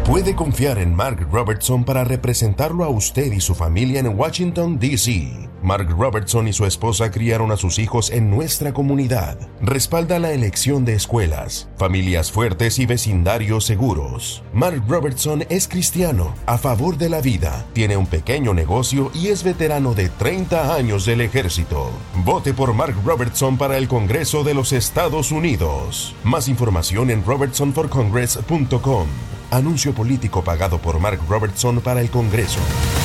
Puede confiar en Mark Robertson para representarlo a usted y su familia en Washington, D.C. Mark Robertson y su esposa criaron a sus hijos en nuestra comunidad. Respalda la elección de escuelas, familias fuertes y vecindarios seguros. Mark Robertson es cristiano, a favor de la vida, tiene un pequeño negocio y es veterano de 30 años del ejército. Vote por Mark Robertson para el Congreso de los Estados Unidos. Más información en robertsonforcongress.com. Anuncio político pagado por Mark Robertson para el Congreso.